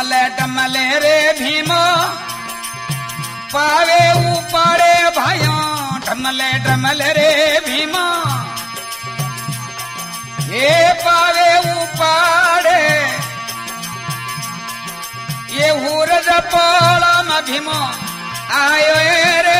डमले डमले रे भीमो पावे उपाड़े भाइयों डमले डमले रे भीमो ये पावे उपाड़े ये हुरज पाला में भीमो आयो रे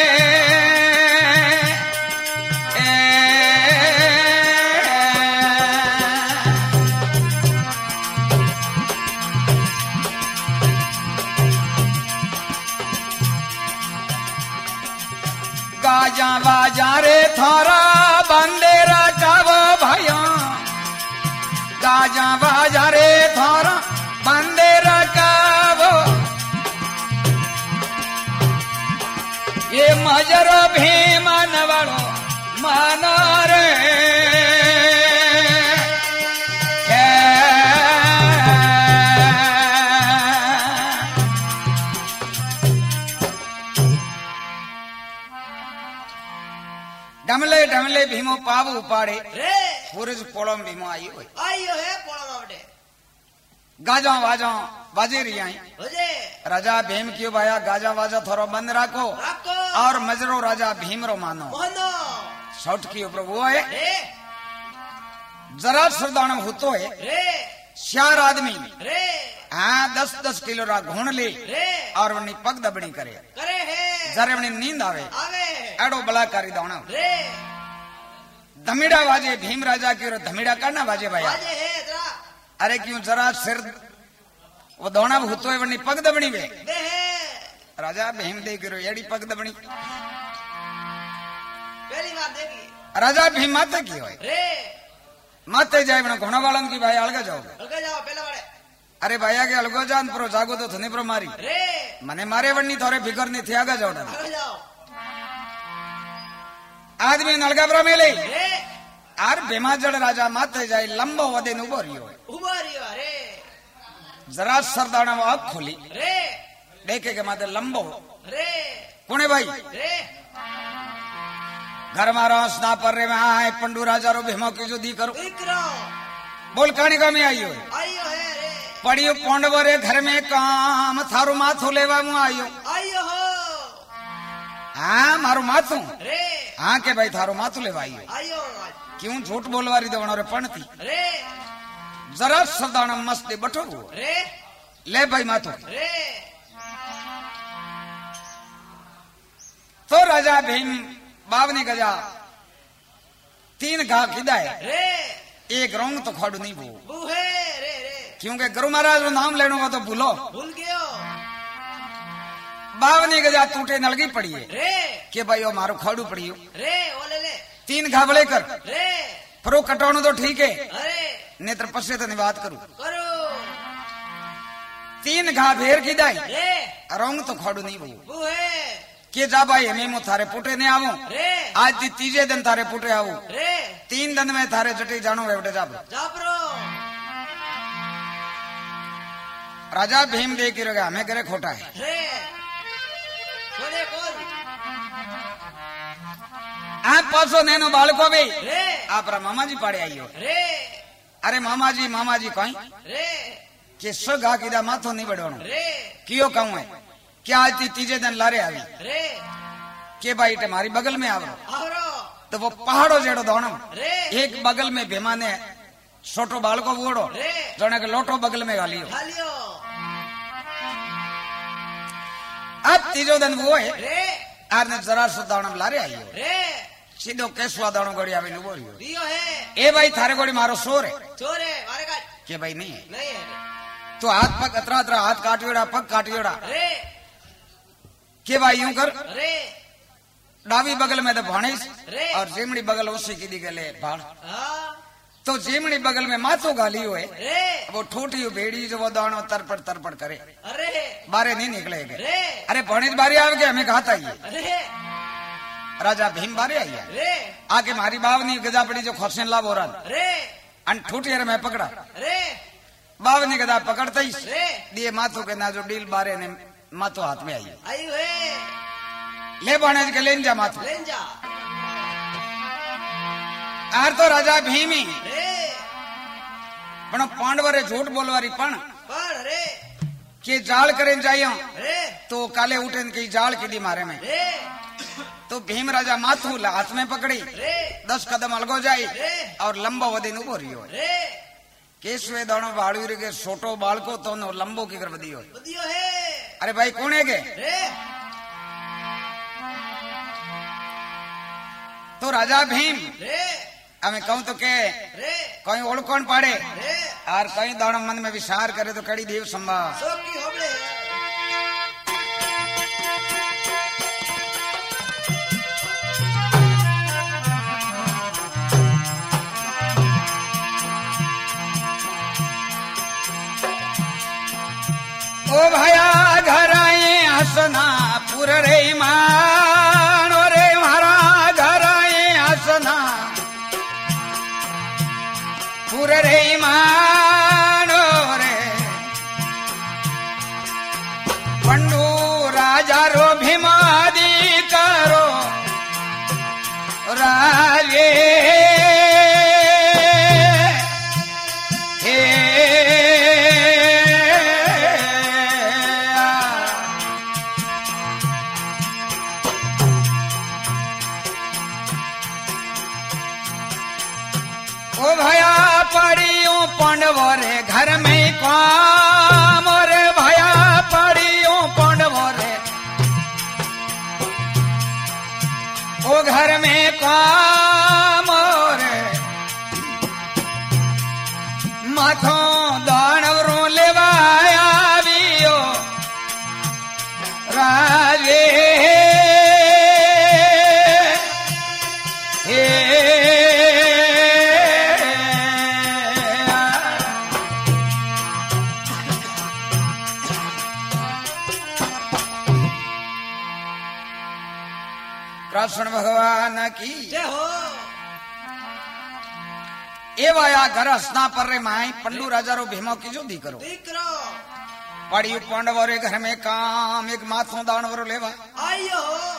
गाजा बाजा रे थारा बंदेरा कावो भाइयों गाजा बाजा रे थारा बंदेरा कावो ये मजरो भीमन वालो माना रे डमले डमले भीमो पाव उपाड़े सूरज पोलो भीमो आई है पोलो मावटे गाजा वाजा बाजे रही आई राजा भीम क्यों भाया गाजा वाजा थोड़ा बंद रखो और मजरो राजा भीम रो मानो शॉट की प्रभु है जरा सरदान होतो है चार आदमी हाँ 10-10 किलो रा घूण ले और वनी पग दबड़ी करे जरे वनी नींद आवे एडो बलाकारी दावना धमीड़ा वाजे भीम राजा की धमीड़ा करना वाजे भाई अरे क्यों जरा सिर वो दौना होतो है वनी पग दबड़ी वे राजा भीम दे गिरो एडी पग दबड़ी पहली बार देखी राजा भीम माते की होय माते जाए बना घोड़ा वालन की भाई अलगा जाओ पहले वाले अरे भाई आगे अलगो जान प्रो जागो तो थने प्रो मारी मने मारे वन्नी थोड़े फिकर नहीं थे आगा जाओ आदमी नलगा प्रो मेले आर बेमाजड़ राजा माते जाए लंबो वदे न उबो रियो अरे जरा सरदाना आँख खोली देखे के माते लंबो कोने भाई घर मारा स्ना पर रे में आए पंडू राजा रो भीमा की जो दी करो बोल कहानी का में आइयो पड़ियो पोंडवरे घर में काम थारू माथो लेवा मु आइयो हाँ मारू माथू हाँ के भाई थारू माथो लेवा आइयो क्यों झूठ बोलवारी दे रे पणती जरा सरदाना मस्त बठो ले भाई माथो तो राजा भीम बावने गजा 3 घा खिदा है एक रोंग तो खोड़ नहीं भू क्योंकि गुरु महाराज रो नाम लेनो का तो भूलो भूल गयो बावने गजा टूटे नलगी पड़ी है के भाई ओ मारो खोड़ू पड़ी हो वो ले 3 घावले कर परो कटौनो तो ठीक है नेत्र पश्चे तो बात करूं 3 घा भेर की दाई रोंग तो खोड़ू नहीं भू के जा भाई हमें मु थारे पुटे ने आवो आज दी तीजे दिन थारे पुटे आवो 3 दिन में थारे जटी जानो बेटे जाबरो राजा भीम दे के रगा हमें करे खोटा है आप पासो नैनो बालको भी आप मामा जी पाड़े आइयो अरे मामा जी कहीं के सगा कीदा माथो नहीं बढ़ोनो कियो कहूं है क्या आज तीजे दिन लारे आई के भाई तुम्हारी बगल में आवरो तो वो पहाड़ो जेड़ो दोनो एक बगल में भीमा ने छोटो बालको वोड़ो जोने के लोटो बगल में गालियो अब तीजो दिन वो है आर ने जरा सो दाणम लारे आइयो सीधो केसवा दाणो गड़ी आवे नु बोलियो ए भाई थारे गोड़ी मारो सोर है मारे का के भाई नहीं है तो हाथ पग अतरा हाथ काटियोड़ा पग काटियोड़ा के भाई यूं कर डावी बगल में तो भाणेश और जेमड़ी बगल उसी की दिगले भाड़ तो जेमड़ी बगल में माथो गाली हुए वो ठोटी भेड़ी जो वो दानो तरपड़ करे बारे नहीं निकलेगे अरे भाणेश बारी आवे के हमें खाता ही राजा भीम बारे आई आके मारी बावनी गजा पड़ी जो खोसन ला बोरा अन ठोटी में पकड़ा बावनी गदा पकड़ता ही दिए माथो के ना जो डील बारे ने माथो हाथ में आई ले भाणेज के लेन जा माथो आर तो राजा भीमी पण पांडवरे झूठ बोलवारी पण के जाल करें जाइयो रे तो काले उठे की जाल की दी मारे में रे तो भीम राजा माथू हाथ में पकड़ी रे 10 कदम अलगो जाई रे और लंबो वदीन उभो रियो रे केसवे दाणो वाड़ू रे के छोटो बालको तो नो लंबो की कर वदियो बदियो है अरे भाई कौन है के रे तो राजा भीम रे हमें कहूं तो के रे कहीं ओळखोण पाड़े रे और कहीं दाणो मन में विचार करे तो कड़ी देव संभा सोकी होबड़े ओ भया घर आए हसना पुर रे मानो रे मारा घर आए हसना पुर रे मानो रे पंडू राजा रो भीमादी करो राजे ओ भया पड़ियों पांडवों रे घर में काम रे भया पड़ियों पांडवों रे ओ घर में काम रे माथों दानवरों लेवाया वियो राजे कृष्ण भगवान की जय हो एवाया घर हसना पर रे माई पंडू राजा रो भीमो की जो दी करो दीकरो पड़ी पांडव रे घर में काम एक माथों दानवरो लेवा आइयो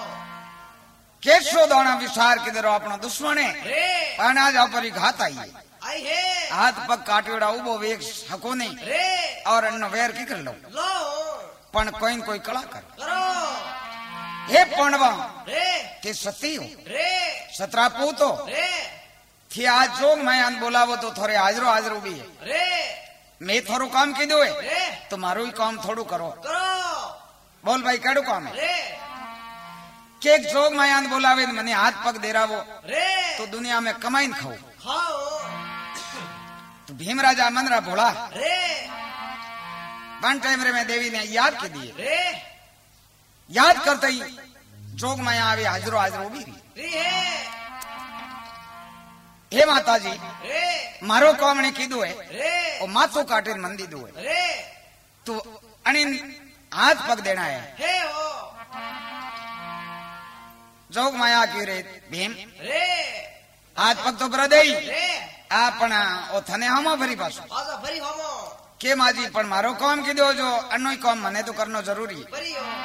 केसो दाना विचार के दरो अपना दुश्मन है रे पाना जा पर घात आई आई है हाथ पग काटियोड़ा उबो वेग हको नहीं रे और अन्न वेर की कर लो लो पण कोई कला कर करो हे पांडवा रे के सती हो रे सतरा पूतो रे थी आज जोग मैं आन बोलावो तो थोड़े हाजरो हाजरो भी है रे मैं थोड़ो काम की दो है रे तो मारो ही काम थोड़ो करो करो बोल भाई केड़ो काम है रे के एक जोग मैं आन बोलावे ने मने हाथ पग देरावो रे तो दुनिया में कमाई न खाओ खाओ तो भीम राजा मनरा भोला रे वन टाइम रे में देवी ने याद के दिए रे याद करते ही जोग में आवे हाजरो हाजरो भी री है हे माता जी रे मारो काम ने कीधु है रे ओ माथो काटे मंदी दो है रे तो अनिन हाथ पग देना है हे हो जोग माया की रे भीम रे हाथ पग तो ब्रदई रे आपना ओ थने हमो भरी पासो आजा भरी होमो के माजी पण मारो काम कीधो जो अन्नो काम मने तो करनो जरूरी है भरी हो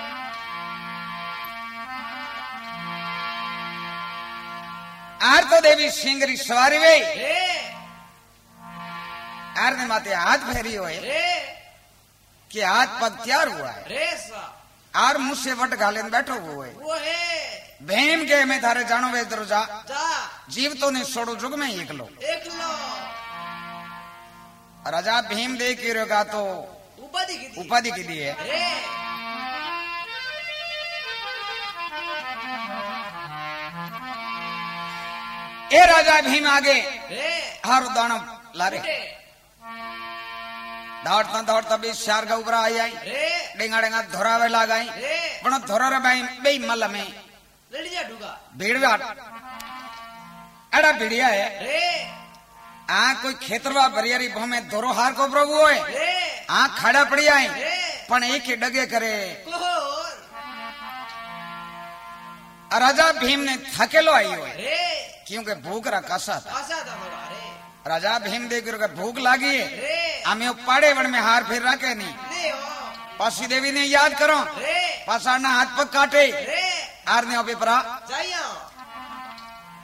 आर तो देवी सिंगरी सवारी वे रे आर ने माते हाथ फेरी हो है रे कि हाथ पग तैयार हुआ है रे सा आर मुझसे वट गाले बैठो हुए है वो है भीम के मैं थारे जानो वे दरोजा जा जीव तो ने छोड़ो जुग में एक लो एक लो राजा भीम दे की रोगा तो उपाधि की दी है रे ए राजा भीम आगे रे हर दानो लारे रे दौड़ता भी शार का ऊपर आई आई रे डेंगा डेंगा धोरावे लगाई रे पण धोरा बाई बे मल में लड़ी जा ढूगा भीड़वा एड़ा भीड़िया है रे आ कोई खेतरवा बरियारी भो में धोरो हार को प्रभु है रे आ खड़ा पड़ी आई रे पण एक ही डगे करे कोहर राजा भीम ने थकेलो आई हुए रे क्योंकि भूख रा कासा था आशा था थोड़ा रे राजा भीम देख के भूख लागी है रे हमें पाड़े वन में हार फिर रखे नहीं नहीं हो पासी देवी ने याद करो रे पासा ना हाथ पग काटे रे आर ने परा जाइयो